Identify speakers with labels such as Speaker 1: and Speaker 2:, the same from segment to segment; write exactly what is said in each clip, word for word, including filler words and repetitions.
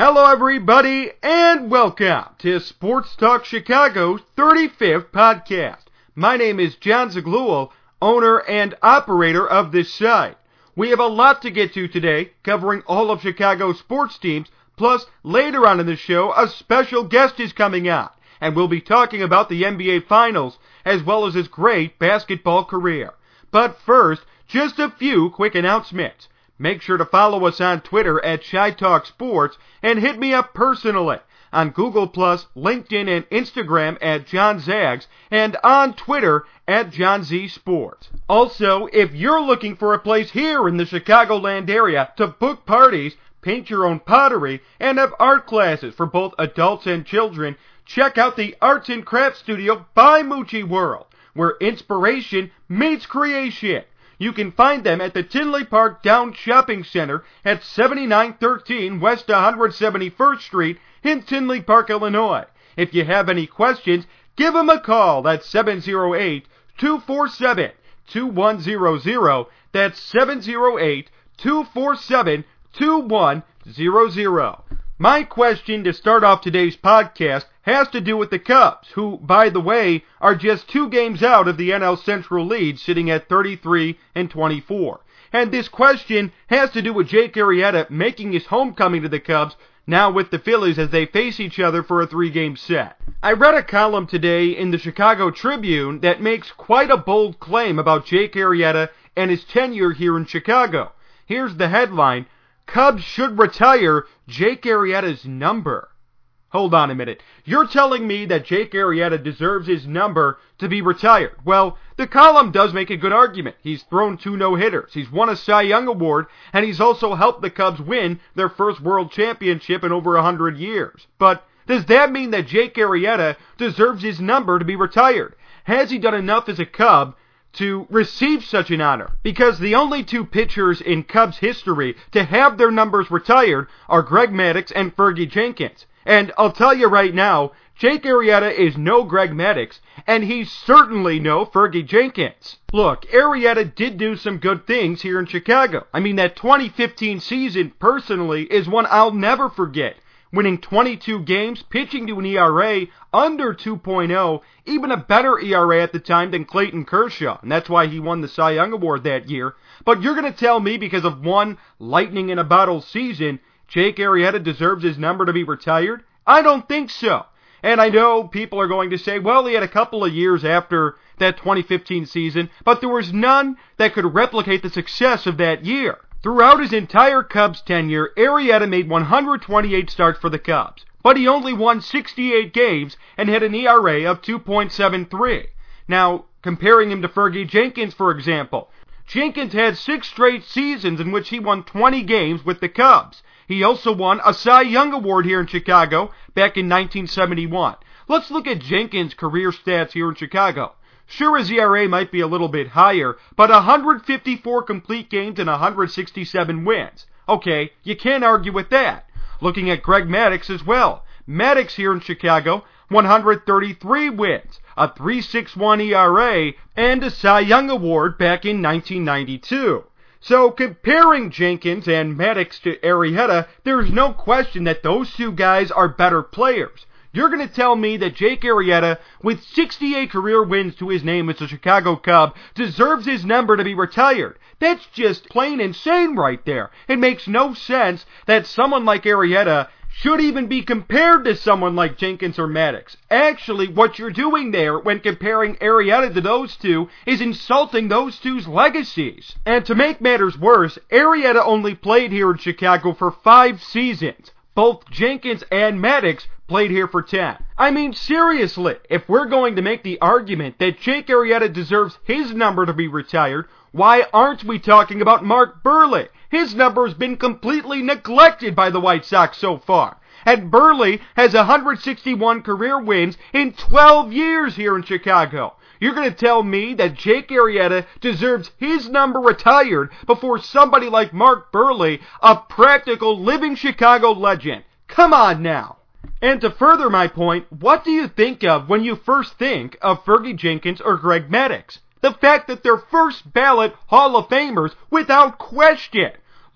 Speaker 1: Hello everybody, and welcome to Sports Talk Chicago's thirty-fifth podcast. My name is John Zaglul, owner and operator of this site. We have a lot to get to today, covering all of Chicago's sports teams, plus later on in the show, a special guest is coming on, and we'll be talking about the N B A Finals, as well as his great basketball career. But first, just a few quick announcements. Make sure to follow us on Twitter at ChiTalkSports and hit me up personally on Google plus, LinkedIn, and Instagram at John Zags and on Twitter at John Z Sports. Also, if you're looking for a place here in the Chicagoland area to book parties, paint your own pottery, and have art classes for both adults and children, check out the Arts and Crafts Studio by Moochie World, where inspiration meets creation. You can find them at the Tinley Park Down Shopping Center at seventy-nine thirteen West one hundred seventy-first Street in Tinley Park, Illinois. If you have any questions, give them a call at seven oh eight, two four seven, two one zero zero. That's seven oh eight, two four seven, two one zero zero. My question to start off today's podcast has to do with the Cubs, who, by the way, are just two games out of the N L Central lead, sitting at thirty-three and twenty-four. And this question has to do with Jake Arrieta making his homecoming to the Cubs, now with the Phillies as they face each other for a three-game set. I read a column today in the Chicago Tribune that makes quite a bold claim about Jake Arrieta and his tenure here in Chicago. Here's the headline: Cubs should retire Jake Arrieta's number. Hold on a minute. You're telling me that Jake Arrieta deserves his number to be retired? Well, the column does make a good argument. He's thrown two no-hitters. He's won a Cy Young Award, and he's also helped the Cubs win their first World Championship in over a hundred years. But does that mean that Jake Arrieta deserves his number to be retired? Has he done enough as a Cub to receive such an honor? Because the only two pitchers in Cubs history to have their numbers retired are Greg Maddux and Fergie Jenkins. And I'll tell you right now, Jake Arrieta is no Greg Maddux, and he's certainly no Fergie Jenkins. Look, Arrieta did do some good things here in Chicago. I mean, that twenty fifteen season, personally, is one I'll never forget. Winning twenty-two games, pitching to an E R A under two point oh, even a better E R A at the time than Clayton Kershaw, and that's why he won the Cy Young Award that year. But you're going to tell me because of one lightning-in-a-bottle season, Jake Arrieta deserves his number to be retired? I don't think so. And I know people are going to say, well, he had a couple of years after that twenty fifteen season, but there was none that could replicate the success of that year. Throughout his entire Cubs tenure, Arrieta made one hundred twenty-eight starts for the Cubs, but he only won sixty-eight games and had an E R A of two point seven three. Now, comparing him to Fergie Jenkins, for example, Jenkins had six straight seasons in which he won twenty games with the Cubs. He also won a Cy Young Award here in Chicago back in nineteen seventy-one. Let's look at Jenkins' career stats here in Chicago. Sure, his E R A might be a little bit higher, but one hundred fifty-four complete games and one hundred sixty-seven wins. Okay, you can't argue with that. Looking at Greg Maddux as well. Maddux here in Chicago, one hundred thirty-three wins, a three point six one E R A, and a Cy Young Award back in nineteen ninety-two. So, comparing Jenkins and Maddux to Arrieta, there's no question that those two guys are better players. You're going to tell me that Jake Arrieta, with sixty-eight career wins to his name as a Chicago Cub, deserves his number to be retired? That's just plain insane right there. It makes no sense that someone like Arrieta should even be compared to someone like Jenkins or Maddux. Actually, what you're doing there when comparing Arrieta to those two is insulting those two's legacies. And to make matters worse, Arrieta only played here in Chicago for five seasons. Both Jenkins and Maddux played here for ten. I mean, seriously, if we're going to make the argument that Jake Arrieta deserves his number to be retired, why aren't we talking about Mark Buehrle? His number has been completely neglected by the White Sox so far. And Buehrle has one hundred sixty-one career wins in twelve years here in Chicago. You're going to tell me that Jake Arrieta deserves his number retired before somebody like Mark Buehrle, a practical living Chicago legend? Come on now. And to further my point, what do you think of when you first think of Fergie Jenkins or Greg Maddux? The fact that they're first ballot Hall of Famers without question.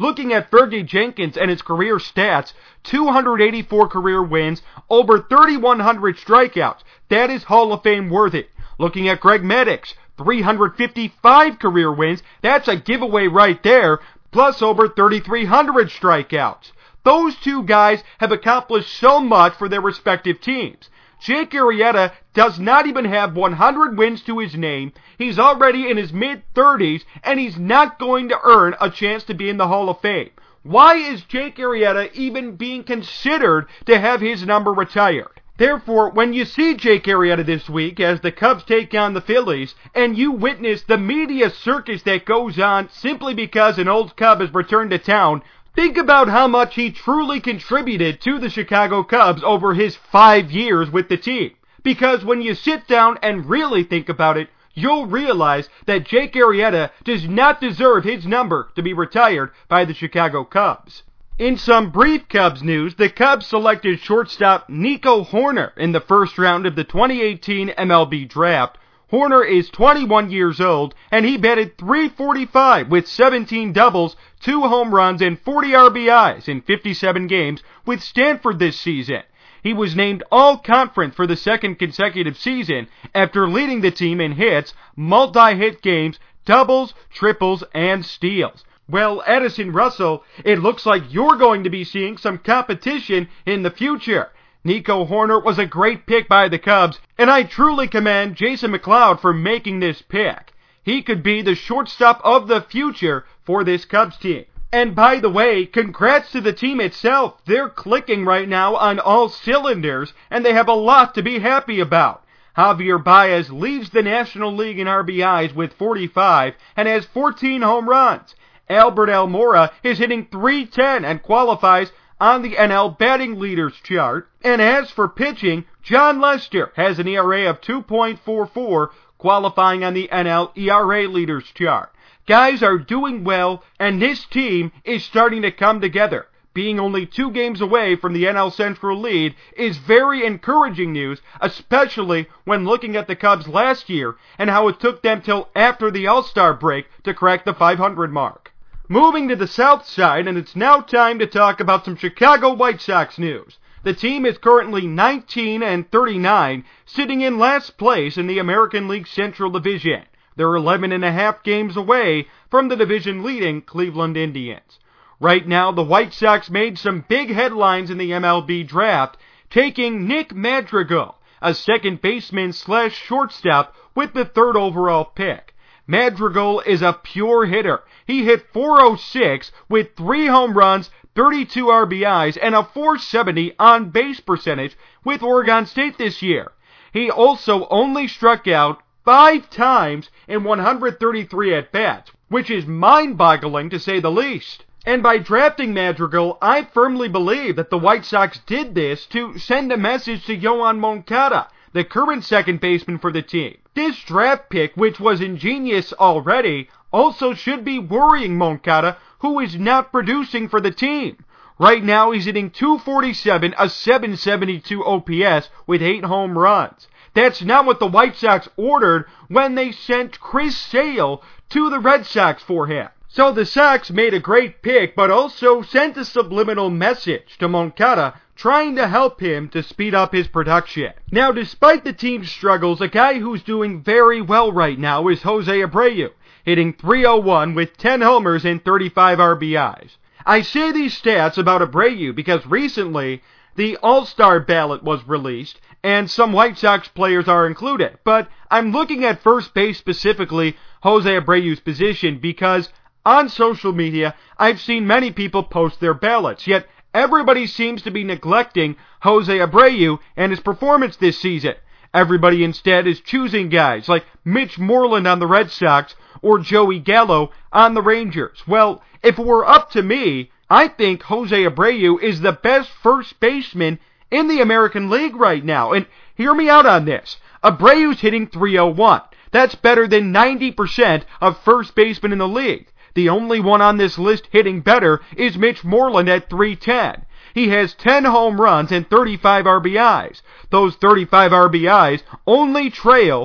Speaker 1: Looking at Fergie Jenkins and his career stats, two hundred eighty-four career wins, over thirty-one hundred strikeouts. That is Hall of Fame worthy. Looking at Greg Maddux, three hundred fifty-five career wins. That's a giveaway right there, plus over thirty-three hundred strikeouts. Those two guys have accomplished so much for their respective teams. Jake Arrieta does not even have one hundred wins to his name. He's already in his mid-thirties, and he's not going to earn a chance to be in the Hall of Fame. Why is Jake Arrieta even being considered to have his number retired? Therefore, when you see Jake Arrieta this week as the Cubs take on the Phillies, and you witness the media circus that goes on simply because an old Cub has returned to town, think about how much he truly contributed to the Chicago Cubs over his five years with the team. Because when you sit down and really think about it, you'll realize that Jake Arrieta does not deserve his number to be retired by the Chicago Cubs. In some brief Cubs news, the Cubs selected shortstop Nico Hoerner in the first round of the twenty eighteen M L B Draft. Hoerner is twenty-one years old, and he batted three forty-five with seventeen doubles, two home runs, and forty R B Is in fifty-seven games with Stanford this season. He was named All-Conference for the second consecutive season after leading the team in hits, multi-hit games, doubles, triples, and steals. Well, Addison Russell, it looks like you're going to be seeing some competition in the future. Nico Hoerner was a great pick by the Cubs, and I truly commend Jason McLeod for making this pick. He could be the shortstop of the future for this Cubs team. And by the way, congrats to the team itself. They're clicking right now on all cylinders, and they have a lot to be happy about. Javier Baez leads the National League in R B Is with forty-five and has fourteen home runs. Albert Almora is hitting three ten and qualifies on the N L batting leaders chart. And as for pitching, John Lester has an E R A of two point four four, qualifying on the N L E R A leaders chart. Guys are doing well, and this team is starting to come together. Being only two games away from the N L Central lead is very encouraging news, especially when looking at the Cubs last year and how it took them till after the All-Star break to crack the five hundred mark. Moving to the south side, and it's now time to talk about some Chicago White Sox news. The team is currently nineteen and thirty-nine, sitting in last place in the American League Central Division. They're eleven and a half games away from the division-leading Cleveland Indians. Right now, the White Sox made some big headlines in the M L B Draft, taking Nick Madrigal, a second baseman slash shortstop, with the third overall pick. Madrigal is a pure hitter. He hit four oh six with three home runs, thirty-two R B Is, and a four seventy on-base percentage with Oregon State this year. He also only struck out five times in one hundred thirty-three at-bats, which is mind-boggling to say the least. And by drafting Madrigal, I firmly believe that the White Sox did this to send a message to Yoan Moncada, the current second baseman for the team. This draft pick, which was ingenious already, also should be worrying Moncada, who is not producing for the team. Right now, he's hitting two forty-seven, a seven seventy-two O P S with eight home runs. That's not what the White Sox ordered when they sent Chris Sale to the Red Sox for him. So the Sox made a great pick, but also sent a subliminal message to Moncada, trying to help him to speed up his production. Now, despite the team's struggles, a guy who's doing very well right now is Jose Abreu, hitting three oh one with ten homers and thirty-five R B Is. I say these stats about Abreu because recently the All-Star ballot was released, and some White Sox players are included. But I'm looking at first base specifically, Jose Abreu's position, because on social media, I've seen many people post their ballots, yet everybody seems to be neglecting Jose Abreu and his performance this season. Everybody instead is choosing guys like Mitch Moreland on the Red Sox or Joey Gallo on the Rangers. Well, if it were up to me, I think Jose Abreu is the best first baseman in the American League right now. And hear me out on this. Abreu's hitting three oh one. That's better than ninety percent of first basemen in the league. The only one on this list hitting better is Mitch Moreland at three ten. He has ten home runs and thirty-five R B Is. Those thirty-five R B Is only trail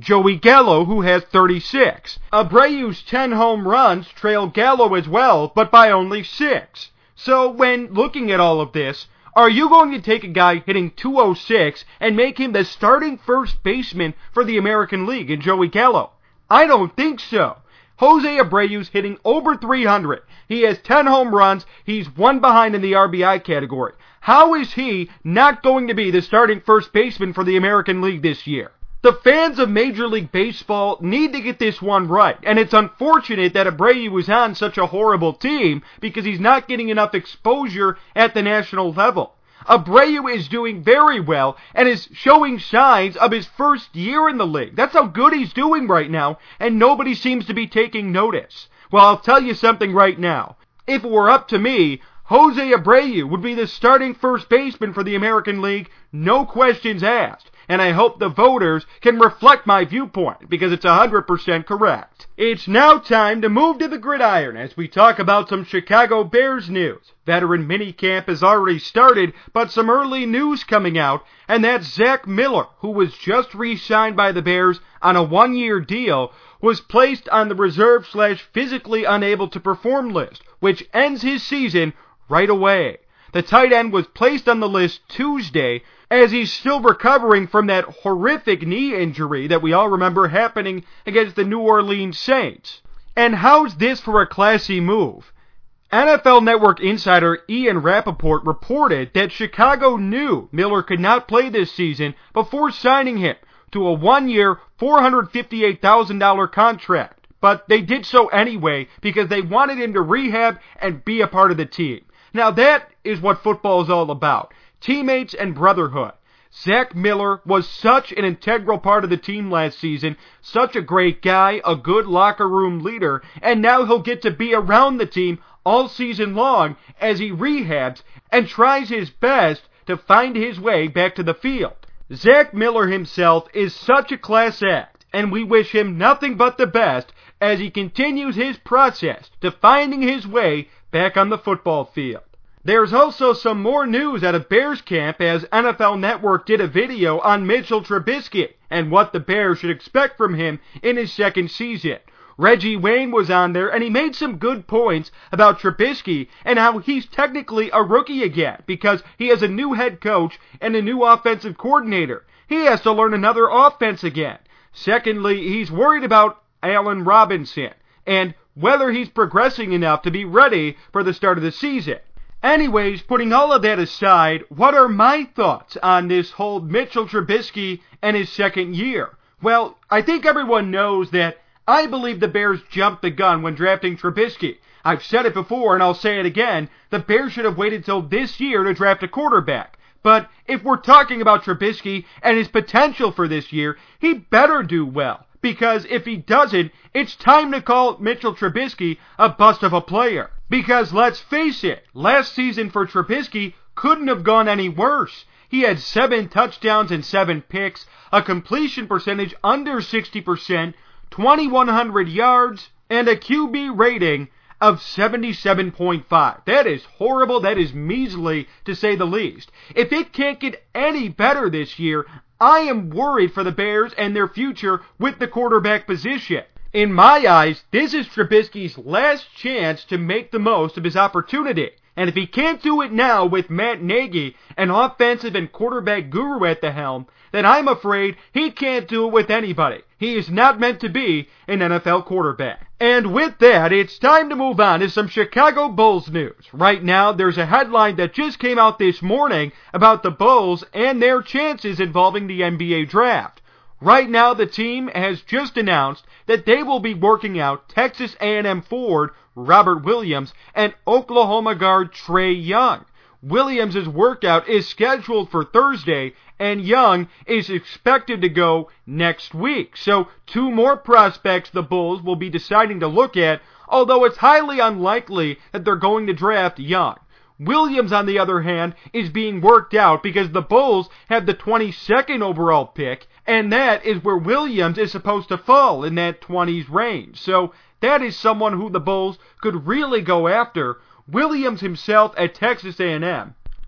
Speaker 1: Joey Gallo, who has thirty-six. Abreu's ten home runs trail Gallo as well, but by only six. So when looking at all of this, are you going to take a guy hitting two oh six and make him the starting first baseman for the American League in Joey Gallo? I don't think so. Jose Abreu's hitting over three hundred. He has ten home runs. He's one behind in the R B I category. How is he not going to be the starting first baseman for the American League this year? The fans of Major League Baseball need to get this one right, and it's unfortunate that Abreu is on such a horrible team because he's not getting enough exposure at the national level. Abreu is doing very well and is showing signs of his first year in the league. That's how good he's doing right now, and nobody seems to be taking notice. Well, I'll tell you something right now. If it were up to me, Jose Abreu would be the starting first baseman for the American League, no questions asked. And I hope the voters can reflect my viewpoint, because it's one hundred percent correct. It's now time to move to the gridiron as we talk about some Chicago Bears news. Veteran minicamp has already started, but some early news coming out, and that's Zach Miller, who was just re-signed by the Bears on a one-year deal, was placed on the reserve slash physically unable to perform list, which ends his season right away. The tight end was placed on the list Tuesday, as he's still recovering from that horrific knee injury that we all remember happening against the New Orleans Saints. And how's this for a classy move? N F L Network insider Ian Rappaport reported that Chicago knew Miller could not play this season before signing him to a one-year, four hundred fifty-eight thousand dollars contract. But they did so anyway because they wanted him to rehab and be a part of the team. Now that is what football is all about. Teammates and brotherhood. Zach Miller was such an integral part of the team last season, such a great guy, a good locker room leader, and now he'll get to be around the team all season long as he rehabs and tries his best to find his way back to the field. Zach Miller himself is such a class act, and we wish him nothing but the best as he continues his process to finding his way back on the football field. There's also some more news out of Bears camp as N F L Network did a video on Mitchell Trubisky and what the Bears should expect from him in his second season. Reggie Wayne was on there and he made some good points about Trubisky and how he's technically a rookie again because he has a new head coach and a new offensive coordinator. He has to learn another offense again. Secondly, he's worried about Allen Robinson and whether he's progressing enough to be ready for the start of the season. Anyways, putting all of that aside, what are my thoughts on this whole Mitchell Trubisky and his second year? Well, I think everyone knows that I believe the Bears jumped the gun when drafting Trubisky. I've said it before and I'll say it again, the Bears should have waited till this year to draft a quarterback. But if we're talking about Trubisky and his potential for this year, he better do well. Because if he doesn't, it's time to call Mitchell Trubisky a bust of a player. Because let's face it, last season for Trubisky couldn't have gone any worse. He had seven touchdowns and seven picks, a completion percentage under sixty percent, twenty-one hundred yards, and a Q B rating of seventy-seven point five. That is horrible. That is measly, to say the least. If it can't get any better this year, I am worried for the Bears and their future with the quarterback position. In my eyes, this is Trubisky's last chance to make the most of his opportunity. And if he can't do it now with Matt Nagy, an offensive and quarterback guru at the helm, then I'm afraid he can't do it with anybody. He is not meant to be an N F L quarterback. And with that, it's time to move on to some Chicago Bulls news. Right now, there's a headline that just came out this morning about the Bulls and their chances involving the N B A draft. Right now, the team has just announced that they will be working out Texas A and M forward Robert Williams and Oklahoma guard Trae Young. Williams' workout is scheduled for Thursday, and Young is expected to go next week. So two more prospects the Bulls will be deciding to look at, although it's highly unlikely that they're going to draft Young. Williams, on the other hand, is being worked out because the Bulls have the twenty-second overall pick, and that is where Williams is supposed to fall, in that twenties range. So that is someone who the Bulls could really go after. Williams himself at Texas A and M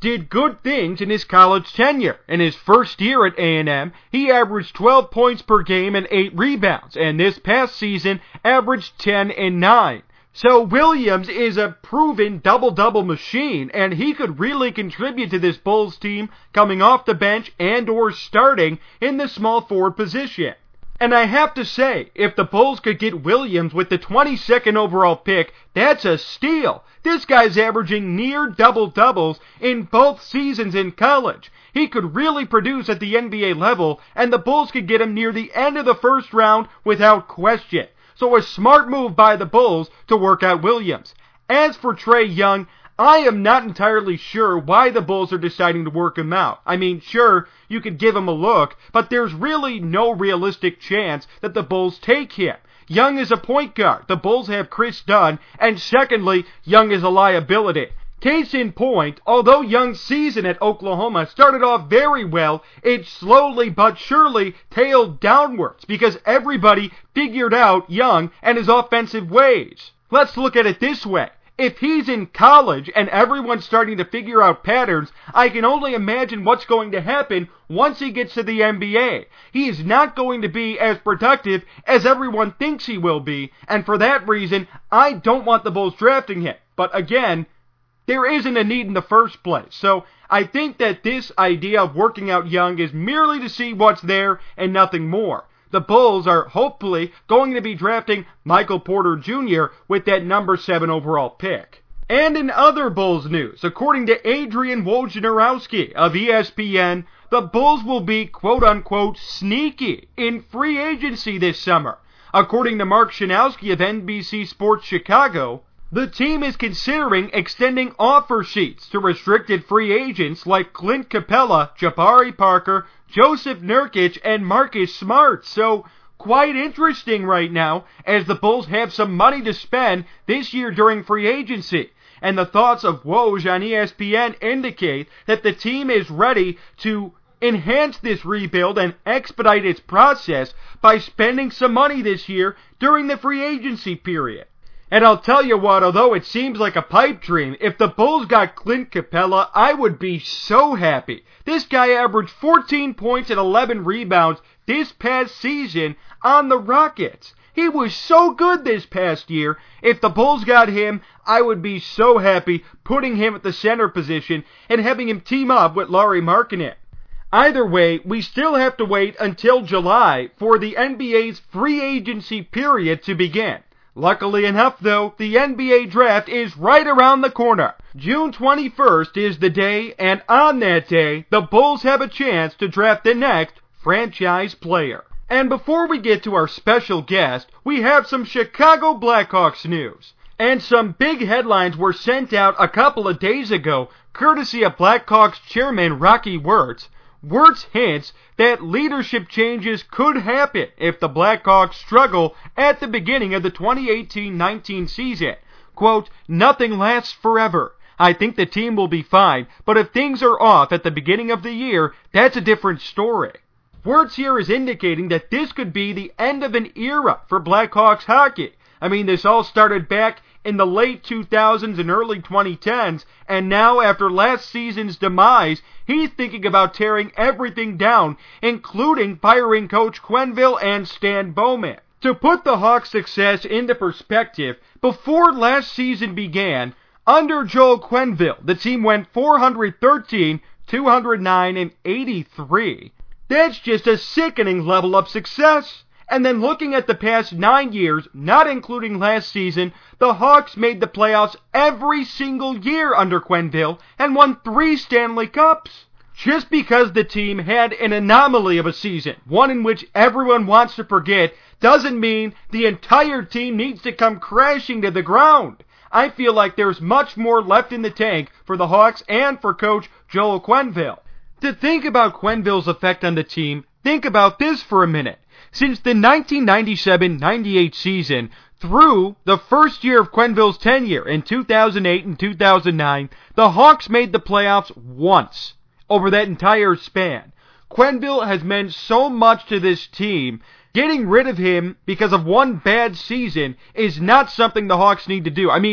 Speaker 1: did good things in his college tenure. In his first year at A and M, he averaged twelve points per game and eight rebounds, and this past season averaged ten and nine. So Williams is a proven double-double machine, and he could really contribute to this Bulls team coming off the bench and or starting in the small forward position. And I have to say, if the Bulls could get Williams with the twenty-second overall pick, that's a steal. This guy's averaging near double-doubles in both seasons in college. He could really produce at the N B A level, and the Bulls could get him near the end of the first round without question. So a smart move by the Bulls to work out Williams. As for Trae Young, I am not entirely sure why the Bulls are deciding to work him out. I mean, sure, you could give him a look, but there's really no realistic chance that the Bulls take him. Young is a point guard. The Bulls have Chris Dunn, and secondly, Young is a liability. Case in point, although Young's season at Oklahoma started off very well, it slowly but surely tailed downwards because everybody figured out Young and his offensive ways. Let's look at it this way. If he's in college and everyone's starting to figure out patterns, I can only imagine what's going to happen once he gets to the N B A. He is not going to be as productive as everyone thinks he will be, and for that reason, I don't want the Bulls drafting him. But again, there isn't a need in the first place. So I think that this idea of working out Young is merely to see what's there and nothing more. The Bulls are hopefully going to be drafting Michael Porter Junior with that number seven overall pick. And in other Bulls news, according to Adrian Wojnarowski of E S P N, the Bulls will be quote-unquote sneaky in free agency this summer. According to Mark Shanowski of N B C Sports Chicago, the team is considering extending offer sheets to restricted free agents like Clint Capella, Jabari Parker, Joseph Nurkic, and Marcus Smart. So, quite interesting right now, as the Bulls have some money to spend this year during free agency. And the thoughts of Woj on E S P N indicate that the team is ready to enhance this rebuild and expedite its process by spending some money this year during the free agency period. And I'll tell you what, although it seems like a pipe dream, if the Bulls got Clint Capella, I would be so happy. This guy averaged fourteen points and eleven rebounds this past season on the Rockets. He was so good this past year. If the Bulls got him, I would be so happy putting him at the center position and having him team up with Lauri Markkanen. Either way, we still have to wait until July for the N B A's free agency period to begin. Luckily enough, though, the N B A draft is right around the corner. June twenty-first is the day, and on that day, the Bulls have a chance to draft the next franchise player. And before we get to our special guest, we have some Chicago Blackhawks news. And some big headlines were sent out a couple of days ago, courtesy of Blackhawks chairman Rocky Wirtz. Wirtz hints that leadership changes could happen if the Blackhawks struggle at the beginning of the twenty eighteen nineteen season. Quote, nothing lasts forever. I think the team will be fine, but if things are off at the beginning of the year, that's a different story. Wirtz here is indicating that this could be the end of an era for Blackhawks hockey. I mean, this all started back in the late two thousands and early twenty tens, and now after last season's demise, he's thinking about tearing everything down, including firing Coach Quenneville and Stan Bowman. To put the Hawks' success into perspective, before last season began, under Joel Quenneville, the team went four hundred thirteen, two hundred nine, and eighty-three. That's just a sickening level of success. And then looking at the past nine years, not including last season, the Hawks made the playoffs every single year under Quenneville and won three Stanley Cups. Just because the team had an anomaly of a season, one in which everyone wants to forget, doesn't mean the entire team needs to come crashing to the ground. I feel like there's much more left in the tank for the Hawks and for Coach Joel Quenneville. To think about Quenneville's effect on the team, think about this for a minute. Since the nineteen ninety-seven ninety-eight season, through the first year of Quenneville's tenure in two thousand eight and two thousand nine, the Hawks made the playoffs once over that entire span. Quenneville has meant so much to this team. Getting rid of him because of one bad season is not something the Hawks need to do. I mean,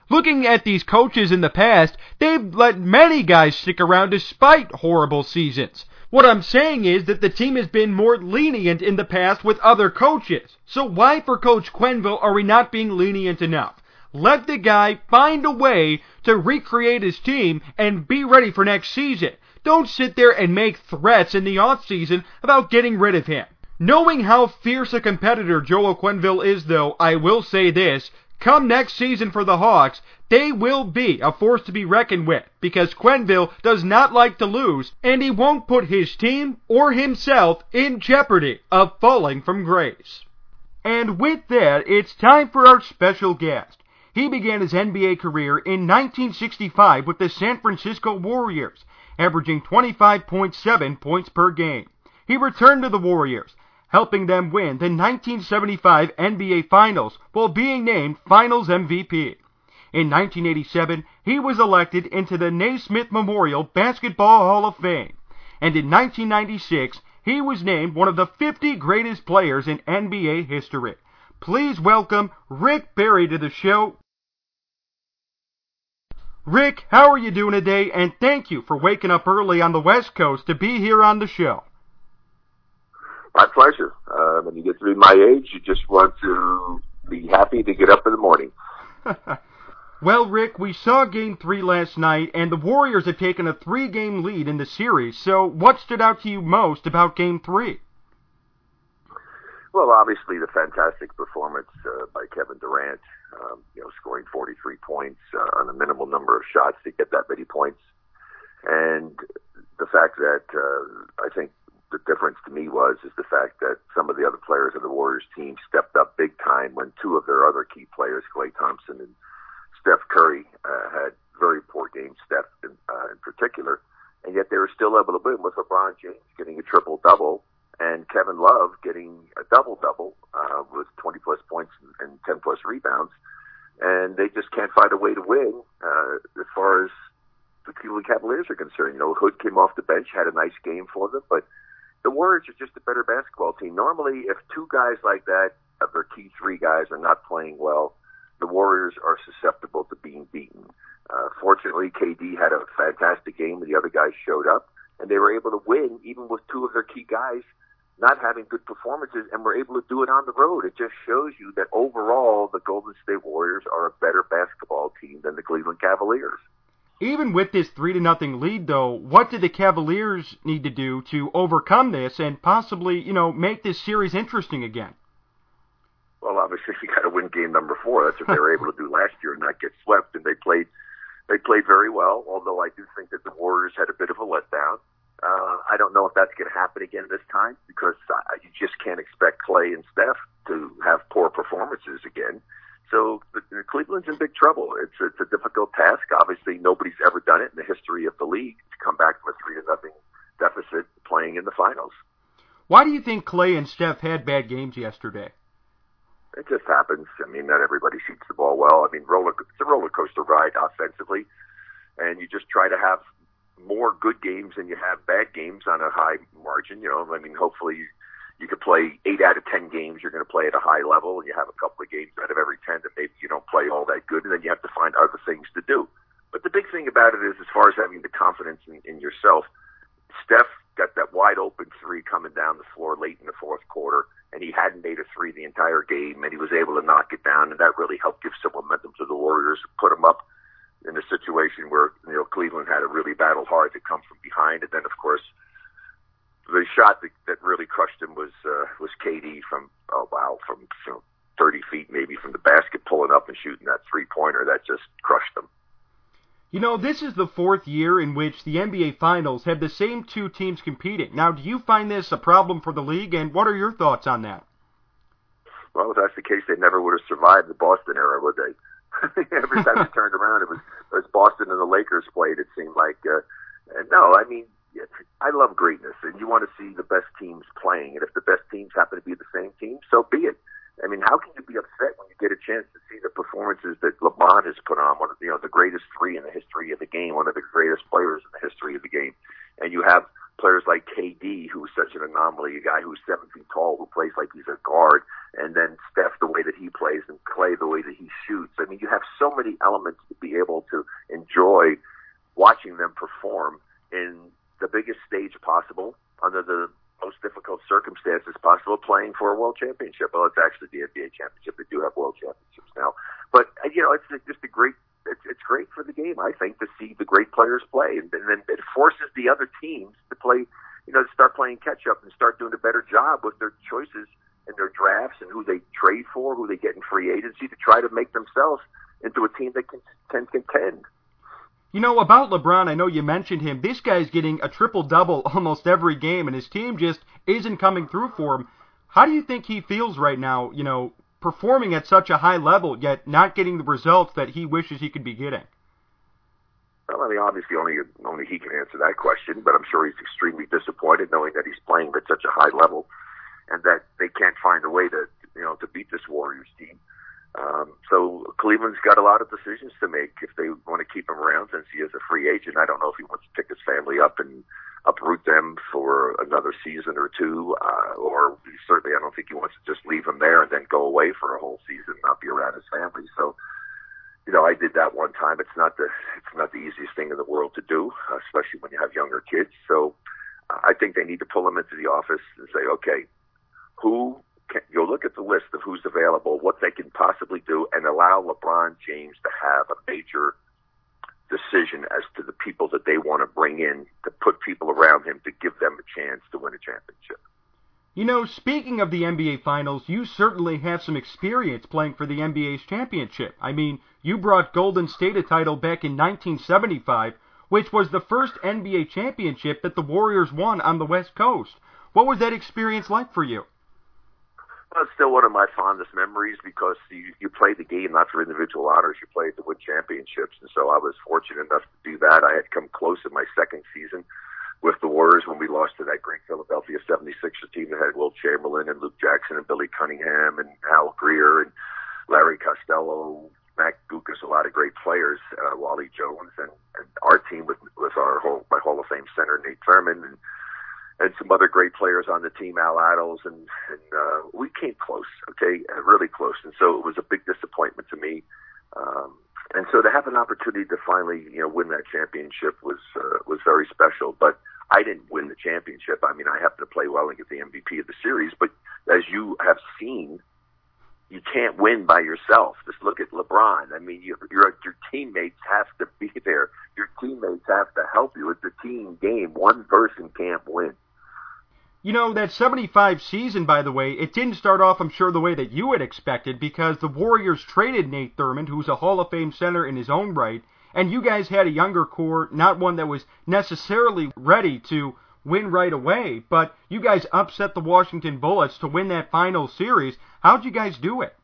Speaker 1: Looking at these coaches in the past, they've let many guys stick around despite horrible seasons. What I'm saying is that the team has been more lenient in the past with other coaches. So why for Coach Quenneville are we not being lenient enough? Let the guy find a way to recreate his team and be ready for next season. Don't sit there and make threats in the offseason about getting rid of him. Knowing how fierce a competitor Joel Quenneville is, though, I will say this. Come next season for the Hawks, they will be a force to be reckoned with because Quenneville does not like to lose, and he won't put his team or himself in jeopardy of falling from grace. And with that, it's time for our special guest. He began his N B A career in nineteen sixty-five with the San Francisco Warriors, averaging twenty-five point seven points per game. He returned to the Warriors, helping them win the nineteen seventy-five N B A Finals while being named Finals M V P. In nineteen eighty-seven, he was elected into the Naismith Memorial Basketball Hall of Fame. And in nineteen ninety-six, he was named one of the fifty greatest players in N B A history. Please welcome Rick Barry to the show. Rick, how are you doing today? And thank you for waking up early on the West Coast to be here on the show.
Speaker 2: My pleasure. Uh, when you get to be my age, you just want to be happy to get up in the morning.
Speaker 1: Well, Rick, we saw Game three last night, and the Warriors have taken a three-game lead in the series. So what stood out to you most about Game three?
Speaker 2: Well, obviously the fantastic performance uh, by Kevin Durant, um, you know, scoring forty-three points uh, on a minimal number of shots to get that many points. And the fact that uh, I think the difference to me was is the fact that some of the other players of the Warriors team stepped up big time when two of their other key players, Klay Thompson and Steph Curry, uh, had very poor games, Steph in, uh, in particular, and yet they were still able to win with LeBron James getting a triple-double and Kevin Love getting a double-double uh, with twenty-plus points and ten-plus rebounds, and they just can't find a way to win uh, as far as the Cleveland Cavaliers are concerned. You know, Hood came off the bench, had a nice game for them, but the Warriors are just a better basketball team. Normally, if two guys like that, of their key three guys, are not playing well, the Warriors are susceptible to being beaten. Uh, fortunately, K D had a fantastic game, and the other guys showed up, and they were able to win even with two of their key guys not having good performances, and were able to do it on the road. It just shows you that overall, the Golden State Warriors are a better basketball team than the Cleveland Cavaliers.
Speaker 1: Even with this three to nothing lead, though, what did the Cavaliers need to do to overcome this and possibly, you know, make this series interesting again?
Speaker 2: Well, obviously, you got to win game number four. That's what they were able to do last year and not get swept. And they played, they played very well. Although I do think that the Warriors had a bit of a letdown. Uh, I don't know if that's going to happen again this time because uh, you just can't expect Klay and Steph to have poor performances again. So the, the Cleveland's in big trouble. It's it's a difficult task. Obviously, nobody's ever done it in the history of the league to come back from a three to nothing deficit playing in the finals.
Speaker 1: Why do you think Klay and Steph had bad games yesterday?
Speaker 2: It just happens. I mean, not everybody shoots the ball well. I mean, roller, it's a roller coaster ride offensively, and you just try to have more good games than you have bad games on a high margin. You know, I mean, hopefully you, you could play eight out of ten games. You're going to play at a high level, and you have a couple of games out of every ten that maybe you don't play all that good, and then you have to find other things to do. But the big thing about it is, as far as having the confidence in, in yourself, Steph got that wide open three coming down the floor late in the fourth quarter, and he hadn't made a three the entire game, and he was able to knock it down, and that really helped give some momentum to the Warriors, put them up in a situation where, you know, Cleveland had to really battle hard to come from behind. And then, of course, the shot that, that really crushed him was uh, was K D from, oh, wow, from you know, thirty feet maybe from the basket, pulling up and shooting that three-pointer. That just crushed him.
Speaker 1: You know, this is the fourth year in which the N B A Finals have the same two teams competing. Now, do you find this a problem for the league, and what are your thoughts on that?
Speaker 2: Well, if that's the case, they never would have survived the Boston era, would they? Every time they turned around, it was, it was Boston and the Lakers played, it seemed like. Uh, and no, I mean, I love greatness, and you want to see the best teams playing. And if the best teams happen to be the same team, so be it. I mean, how can you be upset when you get a chance to see the performances that LeBron has put on, one of, you know, the greatest three in the history of the game, one of the greatest players in the history of the game, and you have players like K D, who's such an anomaly, a guy who's seven feet tall, who plays like he's a guard, and then Steph, the way that he plays, and Klay, the way that he shoots. I mean, you have so many elements them perform in the biggest stage possible under the most difficult circumstances possible, playing for a world championship. Well, it's actually the N B A championship. They do have world championships now. But, you know, it's just a great, it's, it's great for the game, I think, to see the great players play. And, and then it forces the other teams to play, you know, to start playing catch up and start doing a better job with their choices and their drafts and who they trade for, who they get in free agency to try to make themselves into a team that can, can contend.
Speaker 1: You know, about LeBron, I know you mentioned him. This guy's getting a triple-double almost every game, and his team just isn't coming through for him. How do you think he feels right now, you know, performing at such a high level, yet not getting the results that he wishes he could be getting?
Speaker 2: Well, I mean, obviously only only he can answer that question, but I'm sure he's extremely disappointed knowing that he's playing at such a high level and that they can't find a way to, you know, to beat this Warriors team. Um, so Cleveland's got a lot of decisions to make if they want to keep him around since he is a free agent. I don't know if he wants to pick his family up and uproot them for another season or two, uh, or certainly I don't think he wants to just leave him there and then go away for a whole season and not be around his family. So, you know, I did that one time. It's not the it's not the easiest thing in the world to do, especially when you have younger kids. So uh, I think they need to pull him into the office and say, okay, who can, you'll look at the list of who's available, what they can possibly do, and allow LeBron James to have a major decision as to the people that they want to bring in to put people around him to give them a chance to win a championship.
Speaker 1: You know, speaking of the N B A Finals, you certainly have some experience playing for the N B A's championship. I mean, you brought Golden State a title back in nineteen seventy-five, which was the first N B A championship that the Warriors won on the West Coast. What was that experience like for you?
Speaker 2: Well, it's still one of my fondest memories because you, you play the game not for individual honors, you play it to win championships. And so I was fortunate enough to do that. I had come close in my second season with the Warriors when we lost to that great Philadelphia seventy-sixers team that had Wilt Chamberlain and Luke Jackson and Billy Cunningham and Al Greer and Larry Costello, Mac Gukas, a lot of great players, uh, Wally Jones, and, and our team with, with our whole, my Hall of Fame center, Nate Thurman, and and some other great players on the team, Al Addles, and, and uh, we came close, okay, really close. And so it was a big disappointment to me. Um, and so to have an opportunity to finally, you know, win that championship was uh, was very special. But I didn't win the championship. I mean, I happened to play well and get the M V P of the series. But as you have seen, you can't win by yourself. Just look at LeBron. I mean, you, your your teammates have to be there. Your teammates have to help you. It's a team game. One person can't win.
Speaker 1: You know, that seventy-five season, by the way, it didn't start off, I'm sure, the way that you had expected because the Warriors traded Nate Thurman, who's a Hall of Fame center in his own right, and you guys had a younger core, not one that was necessarily ready to win right away, but you guys upset the Washington Bullets to win that final series. How'd you guys do it?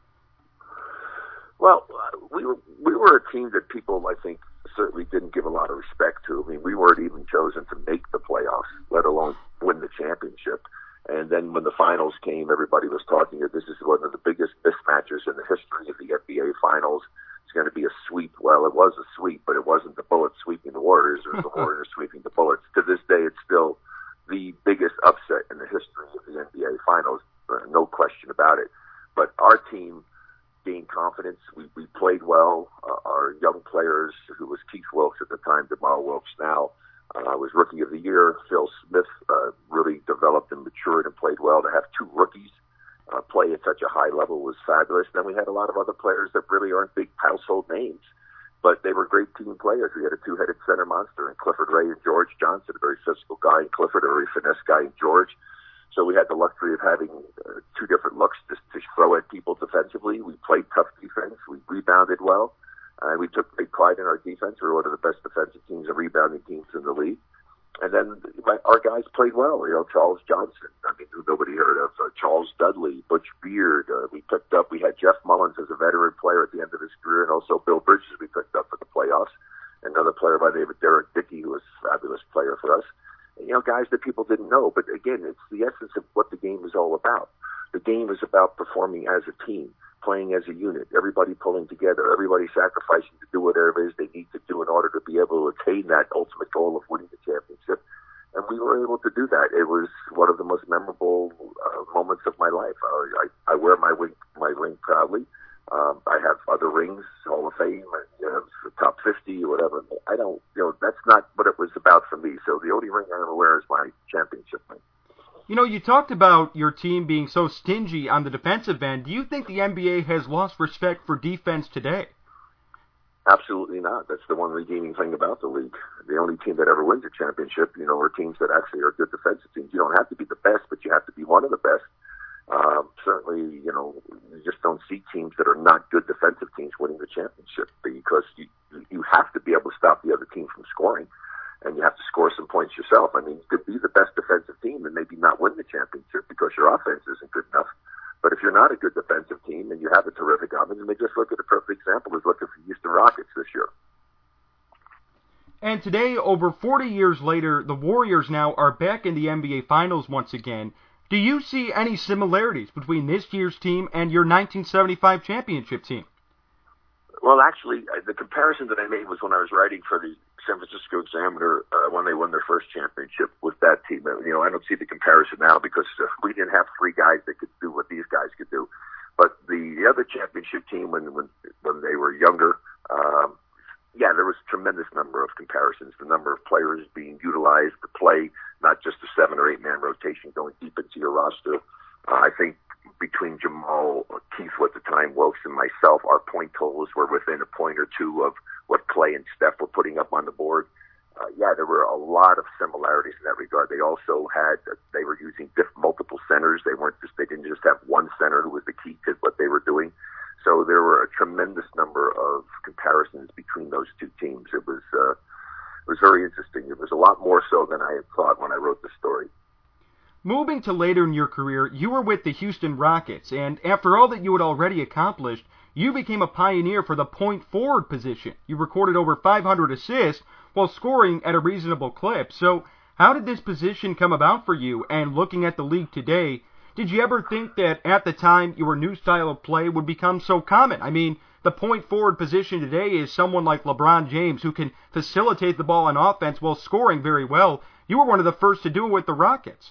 Speaker 2: Well, we were we were a team that people, I think, certainly didn't give a lot of respect to. I mean, we weren't even chosen to make the playoffs, let alone win the championship. And then when the finals came, everybody was talking that this is one of the biggest mismatches in the history of the N B A Finals. It's going to be a sweep. Well, it was a sweep, but it wasn't the Bullets sweeping the Warriors. It was the Warriors sweeping the Bullets. To this day, it's still the biggest upset in the history of the N B A Finals. Uh, no question about it. But our team gained confidence. We, we played well. Uh, our young players, who was Keith Wilkes at the time, DeMar Wilkes now, uh, was Rookie of the Year. Phil Smith uh, really developed and matured and played well. To have two rookies uh, play at such a high level was fabulous. Then we had a lot of other players that really aren't big household names, but they were great team players. We had a two-headed center monster in Clifford Ray and George Johnson, a very physical guy in Clifford, a very finesse guy in George. So we had the luxury of having uh, two different looks to, to throw at people defensively. We played tough defense. We rebounded well. And uh, we took great pride in our defense. We were one of the best defensive teams and rebounding teams in the league. And then my, our guys played well. You know, Charles Johnson, I mean, who nobody heard of. Uh, Charles Dudley, Butch Beard. Uh, we picked up, we had Jeff Mullins as a veteran player at the end of his career, and also Bill Bridges we picked up for the playoffs. Another player by the name of Derek Dickey, who was a fabulous player for us. You know, guys that people didn't know. But again, it's the essence of what the game is all about. The game is about performing as a team, playing as a unit, everybody pulling together, everybody sacrificing to do whatever it is they need to do in order to be able to attain that ultimate goal of winning the championship. And we were able to do that. It was one of the most memorable uh, moments of my life. I, I, I wear my ring, my ring proudly. Um, I have other rings, Hall of Fame, and, you know, top fifty or whatever. I don't, you know, that's not what it was about for me. So the only ring I ever wear is my championship ring.
Speaker 1: You know, you talked about your team being so stingy on the defensive end. Do you think the N B A has lost respect for defense today?
Speaker 2: Absolutely not. That's the one redeeming thing about the league. The only team that ever wins a championship, you know, are teams that actually are good defensive teams. You don't have to be the best, but you have to be one of the best. Um, certainly, you know, you just don't see teams that are not good defensive teams winning the championship because you you have to be able to stop the other team from scoring, and you have to score some points yourself. I mean, you could be the best defensive team and maybe not win the championship because your offense isn't good enough. But if you're not a good defensive team and you have a terrific offense, and they just look at the perfect example is looking for Houston Rockets this year.
Speaker 1: And today, over forty years later, the Warriors now are back in the N B A Finals once again. Do you see any similarities between this year's team and your nineteen seventy-five championship team?
Speaker 2: Well, actually, the comparison that I made was when I was writing for the San Francisco Examiner uh, when they won their first championship with that team. You know, I don't see the comparison now because uh, we didn't have three guys that could do what these guys could do. But the, the other championship team, when when when they were younger, um, yeah, there was a tremendous number of comparisons. The number of players being utilized to play, not just a seven or eight man rotation going deep into your roster. Uh, I think between Jamal, Keith at the time, Wilkes, and myself, our point totals were within a point or two of what Clay and Steph were putting up on the board. Uh, yeah, there were a lot of similarities in that regard. They also had, uh, they were using diff- multiple centers. They weren't just, they didn't just have one center who was the key to what they were doing. So there were a tremendous number of comparisons between those two teams. It was, uh, it was very interesting. It was a lot more so than I had thought when I wrote the story.
Speaker 1: Moving to later in your career, you were with the Houston Rockets, and after all that you had already accomplished, you became a pioneer for the point forward position. You recorded over five hundred assists while scoring at a reasonable clip. So how did this position come about for you? And looking at the league today, did you ever think that at the time your new style of play would become so common? I mean, the point forward position today is someone like LeBron James who can facilitate the ball on offense while scoring very well. You were one of the first to do it with the Rockets.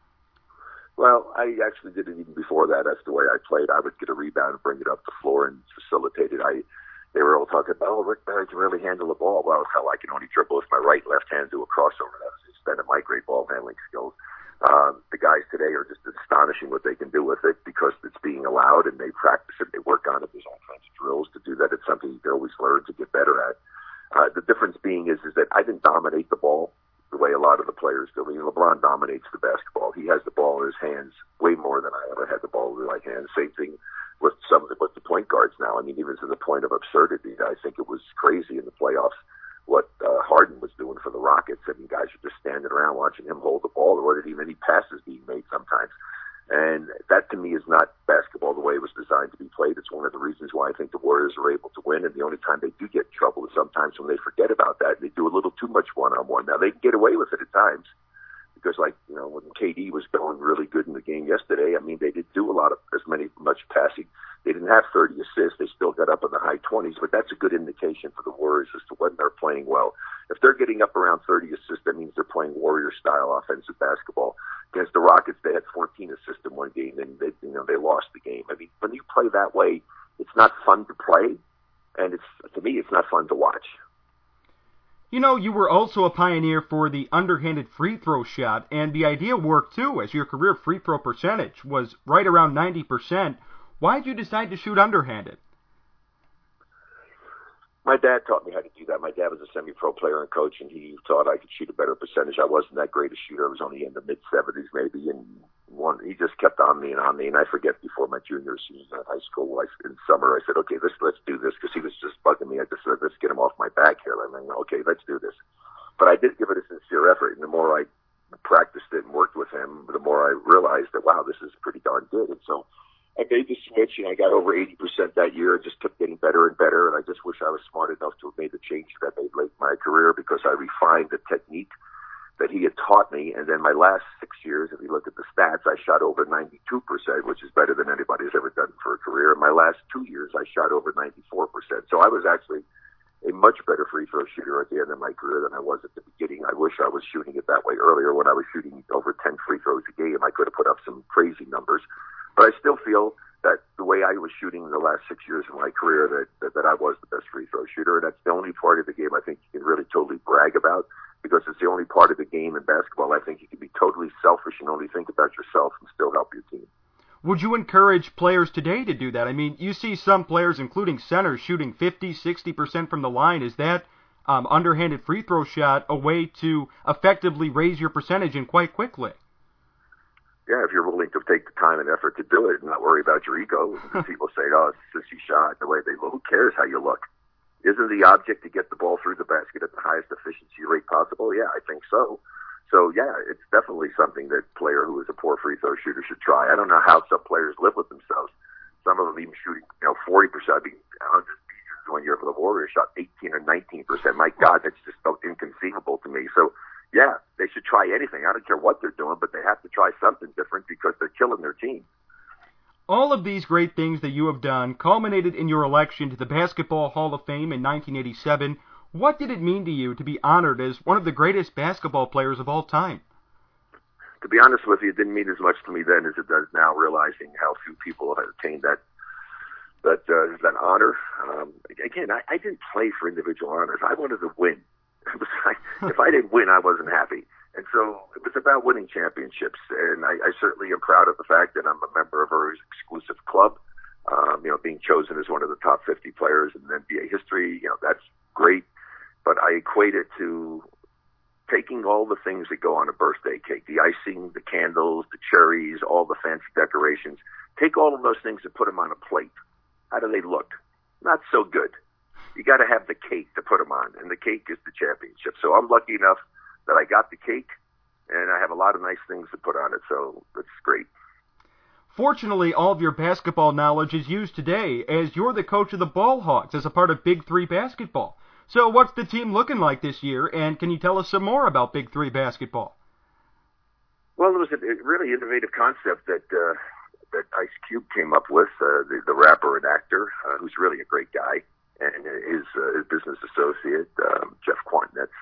Speaker 2: Well, I actually did it even before that. That's the way I played. I would get a rebound and bring it up the floor and facilitate it. I, they were all talking about, oh, Rick Barry can really handle the ball. Well, hell, I can only dribble with my right and left hand, do a crossover. That was the extent of my great ball handling skills. Um, the guys today are just astonishing what they can do with it because it's being allowed and they practice it, they work on it. There's all kinds of drills to do that. It's something you can always learn to get better at. Uh, the difference being is, is that I didn't dominate the ball the way a lot of the players do. I mean, LeBron dominates the basketball. He has the ball in his hands way more than I ever had the ball in my hands. Same thing with some of the, with the point guards now. I mean, even to the point of absurdity. I think it was crazy in the playoffs what uh, Harden was doing for the Rockets. I mean, guys were just standing around watching him hold the ball. There wasn't even any passes being made sometimes. And that, to me, is not basketball the way it was designed to be played. It's one of the reasons why I think the Warriors are able to win. And the only time they do get in trouble is sometimes when they forget about that. They do a little too much one-on-one. Now, they can get away with it at times because, like, you know, when K D was going really good in the game yesterday, I mean, they did do a lot of as many much passing. They didn't have thirty assists. They still got up in the high twenties, but that's a good indication for the Warriors as to when they're playing well. If they're getting up around thirty assists, that means they're playing Warrior-style offensive basketball. Against the Rockets, they had fourteen assists in one game, and they, you know, they lost the game. I mean, when you play that way, it's not fun to play, and it's to me, it's not fun to watch.
Speaker 1: You know, you were also a pioneer for the underhanded free throw shot, and the idea worked too, as your career free throw percentage was right around ninety percent. Why did you decide to shoot underhanded?
Speaker 2: My dad taught me how to do that. My dad was a semi-pro player and coach, and he thought I could shoot a better percentage. I wasn't that great a shooter. I was only in the mid-seventies maybe, and one he just kept on me and on me. And I forget, before my junior season in high school, I, in summer, I said, okay, let's, let's do this, because he was just bugging me. I just said, let's get him off my back here. And then, okay, let's do this. But I did give it a sincere effort, and the more I practiced it and worked with him, the more I realized that, wow, this is pretty darn good. And so I made the switch, and I got over eighty percent that year. It just kept getting better and better, and I just wish I was smart enough to have made the change that I made late in my career, because I refined the technique that he had taught me. And then my last six years, if you look at the stats, I shot over ninety-two percent, which is better than anybody's ever done for a career. In my last two years, I shot over ninety-four percent. So I was actually a much better free throw shooter at the end of my career than I was at the beginning. I wish I was shooting it that way earlier. When I was shooting over ten free throws a game, I could have put up some crazy numbers. But I still feel that the way I was shooting the last six years of my career, that, that, that I was the best free throw shooter. And that's the only part of the game I think you can really totally brag about, because it's the only part of the game in basketball I think you can be totally selfish and only think about yourself and still help your team.
Speaker 1: Would you encourage players today to do that? I mean, you see some players, including centers, shooting fifty, sixty percent from the line. Is that um, underhanded free throw shot a way to effectively raise your percentage and quite quickly?
Speaker 2: Yeah, if you're willing to take the time and effort to do it and not worry about your ego. People say, oh, it's a sissy shot, the way they look. Who cares how you look? Isn't the object to get the ball through the basket at the highest efficiency rate possible? Yeah, I think so. So, yeah, it's definitely something that a player who is a poor free throw shooter should try. I don't know how some players live with themselves. Some of them even shooting, you know, forty percent. I mean, one year for the Warriors shot eighteen or nineteen percent. My God, that's just so inconceivable to me. So, yeah, they should try anything. I don't care what they're doing, but they have to try something different because they're killing their team.
Speaker 1: All of these great things that you have done culminated in your election to the Basketball Hall of Fame in nineteen eighty-seven. What did it mean to you to be honored as one of the greatest basketball players of all time?
Speaker 2: To be honest with you, it didn't mean as much to me then as it does now, realizing how few people have attained that that uh, that honor. Um, again, I, I didn't play for individual honors. I wanted to win. It was like, if I didn't win, I wasn't happy. And so it was about winning championships. And I, I certainly am proud of the fact that I'm a member of her exclusive club. Um, you know, being chosen as one of the top fifty players in N B A history, you know, that's great. But I equate it to taking all the things that go on a birthday cake, the icing, the candles, the cherries, all the fancy decorations. Take all of those things and put them on a plate. How do they look? Not so good. You got to have the cake to put them on, and the cake is the championship. So I'm lucky enough that I got the cake, and I have a lot of nice things to put on it, so that's great.
Speaker 1: Fortunately, all of your basketball knowledge is used today as you're the coach of the Ball Hawks as a part of Big Three basketball. So what's the team looking like this year, and can you tell us some more about Big Three basketball?
Speaker 2: Well, it was a really innovative concept that uh, that Ice Cube came up with, uh, the, the rapper and actor, uh, who's really a great guy, and his, uh, his business associate, um, Jeff Quantnetz.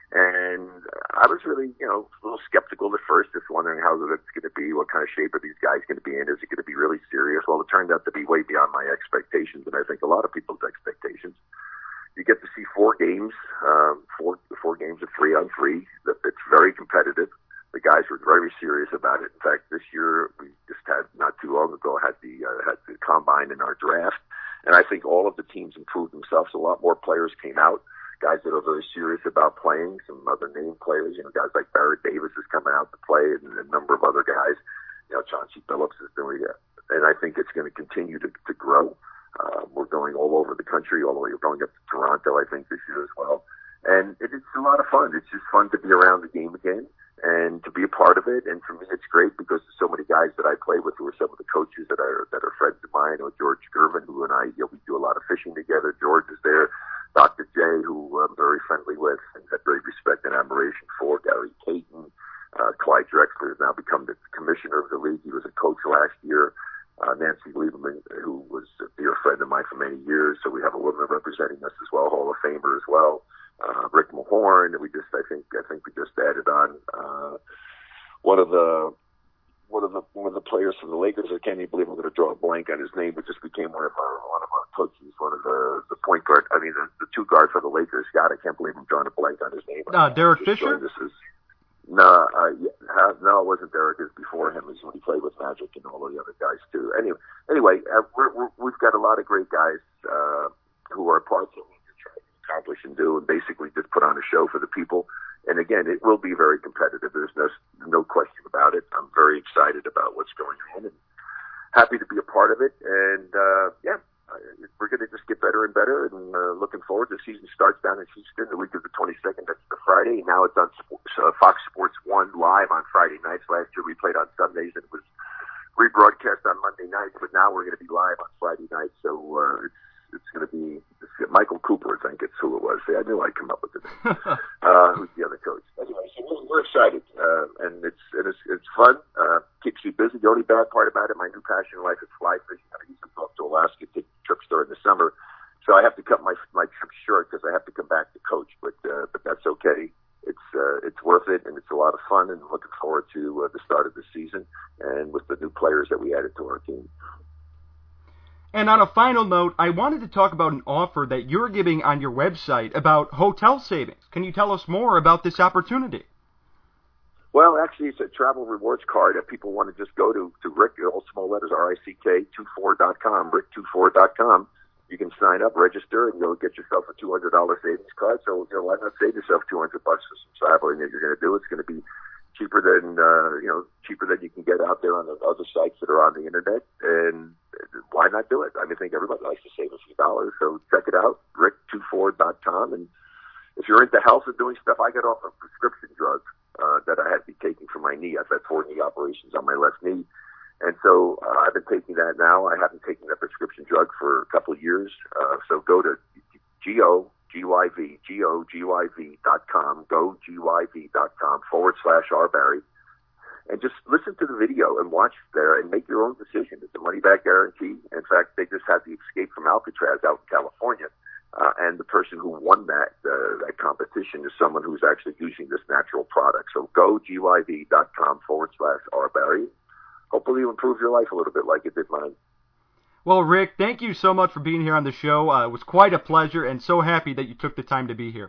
Speaker 2: And I was really, you know, a little skeptical at first, just wondering how it's going to be, what kind of shape are these guys going to be in, is it going to be really serious? Well, it turned out to be way beyond my expectations, and I think a lot of people's expectations. You get to see four games, um, four four games of three on three. It's very competitive. The guys were very serious about it. In fact, this year we just had not too long ago had the uh, had the combine in our draft, and I think all of the teams improved themselves. A lot more players came out. Guys that are very serious about playing. Some other name players, you know, guys like Barrett Davis is coming out to play, and a number of other guys. You know, Chauncey Billups is doing it, and I think it's going to continue to to grow. Uh, we're going all over the country, all the way. We're going up to Toronto, I think, this year as well. And it, it's a lot of fun. It's just fun to be around the game again and to be a part of it. And for me, it's great because there's so many guys that I play with who are some of the coaches that are that are friends of mine. Or George Gervin, who and I, you know, we do a lot of fishing together. George is there. Doctor J, who I'm very friendly with and have great respect and admiration for. Gary Payton, uh, Clyde Drexler has now become the commissioner of the league. He was a coach last year. Uh, Nancy Lieberman, who was a dear friend of mine for many years. So we have a woman representing us as well, Hall of Famer as well. Uh, Rick Mahorn, we just, I think, I think we just added on, uh, one of the, one of the, one of the players from the Lakers. I can't even believe I'm going to draw a blank on his name, but just became one of our, one of our coaches, one of the, the point guard, I mean, the, the two guard for the Lakers. God, I can't believe I'm drawing a blank on his name.
Speaker 1: Uh, Derek Fisher?
Speaker 2: This is, No, uh, yeah, no, it wasn't Derek. It was before him. It was when he played with Magic and all of the other guys too. Anyway, anyway, uh, we're, we're, we've got a lot of great guys uh, who are parts of what we're trying to accomplish and do, and basically just put on a show for the people. And again, it will be very competitive. There's no no question about it. I'm very excited about what's going on and happy to be a part of it. And uh, yeah. We're going to just get better and better, and uh, looking forward. The season starts down in Houston the week of the twenty-second. That's the Friday. And now it's on sports, uh, Fox Sports one live on Friday nights. Last year we played on Sundays, and it was rebroadcast on Monday nights. But now we're going to be live on Friday nights. So uh, it's it's going to be it's, Michael Cooper, I think it's who it was. See, I knew I'd come up with the name. uh, who's the other coach? Anyway, so we're, we're excited, uh, and it's and it's it's fun. Uh, keeps you busy. The only bad part about it, my new passion in life is fly fishing. I used to go up to Alaska, take trips during the summer, so I have to cut my my trips short because I have to come back to coach. But uh, but that's okay. It's uh, it's worth it, and it's a lot of fun. And looking forward to uh, the start of the season and with the new players that we added to our team.
Speaker 1: And on a final note, I wanted to talk about an offer that you're giving on your website about hotel savings. Can you tell us more about this opportunity?
Speaker 2: Well, actually, it's a travel rewards card that people want to just go to, to Rick, all small letters, R I C K, twenty-four dot com, rick twenty-four dot com. You can sign up, register, and you'll get yourself a two hundred dollars savings card. So, you know, why not save yourself two hundred bucks for some traveling that you're going to do? It's going to be cheaper than, uh, you know, cheaper than you can get out there on the other sites that are on the internet. And why not do it? I mean, I think everybody likes to save a few dollars. So check it out, rick twenty-four dot com. And if you're into health and doing stuff, I got off a prescription drug uh, that I had to be taking for my knee. I've had four knee operations on my left knee. And so uh, I've been taking that now. I haven't taken that prescription drug for a couple of years. Uh, so go to G O G Y V, G O G Y V dot com, go G Y V dot com forward slash R Barry, and just listen to the video and watch there and make your own decision. It's a money-back guarantee. In fact, they just had the Escape from Alcatraz out in California, uh, and the person who won that uh, that competition is someone who's actually using this natural product. So go G Y V dot com forward slash R Barry. Hopefully you improve your life a little bit like it did mine.
Speaker 1: Well, Rick, thank you so much for being here on the show. Uh, it was quite a pleasure, and so happy that you took the time to be here.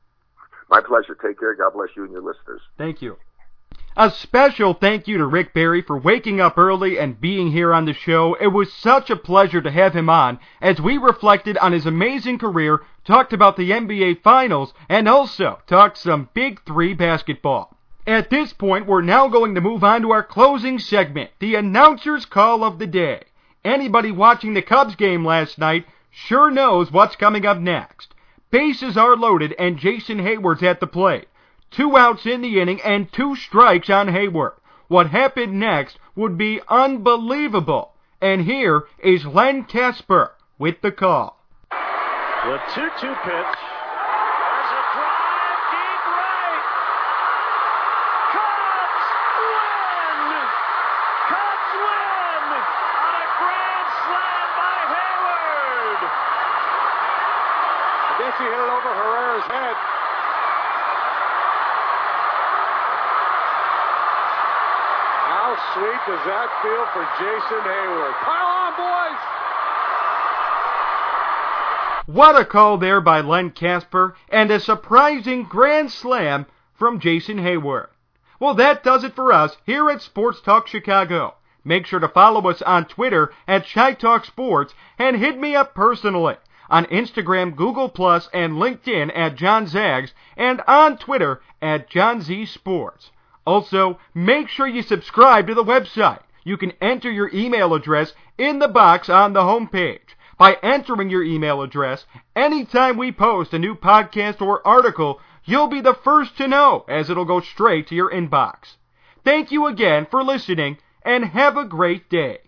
Speaker 2: My pleasure. Take care. God bless you and your listeners.
Speaker 1: Thank you. A special thank you to Rick Barry for waking up early and being here on the show. It was such a pleasure to have him on as we reflected on his amazing career, talked about the N B A Finals, and also talked some Big Three basketball. At this point, we're now going to move on to our closing segment, the announcer's call of the day. Anybody watching the Cubs game last night sure knows what's coming up next. Bases are loaded and Jason Hayward's at the plate. Two outs in the inning and two strikes on Hayward. What happened next would be unbelievable. And here is Len Kasper with the call.
Speaker 3: The two two pitch. There's a drive deep right. Cubs win! Cubs win! On a grand slam by Hayward! I guess he hit it over Herrera's head. How sweet does that feel for Jason Hayward? Pile on, boys!
Speaker 1: What a call there by Len Kasper, and a surprising grand slam from Jason Hayward. Well, that does it for us here at Sports Talk Chicago. Make sure to follow us on Twitter at Chi Talk Sports, and hit me up personally on Instagram, Google Plus, and LinkedIn at John Zags, and on Twitter at John Z Sports. Also, make sure you subscribe to the website. You can enter your email address in the box on the homepage. By entering your email address, anytime we post a new podcast or article, you'll be the first to know, as it'll go straight to your inbox. Thank you again for listening, and have a great day.